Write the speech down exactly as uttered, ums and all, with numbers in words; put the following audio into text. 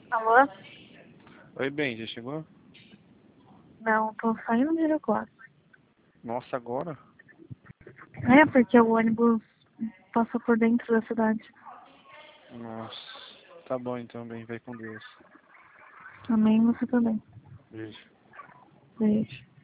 Alô? Oi, bem, já chegou? Não, tô saindo de Jericoacoara. Nossa, agora? É, porque o ônibus passa por dentro da cidade. Nossa. Tá bom então, bem, vai com Deus. Amém, você também. Beijo. Beijo.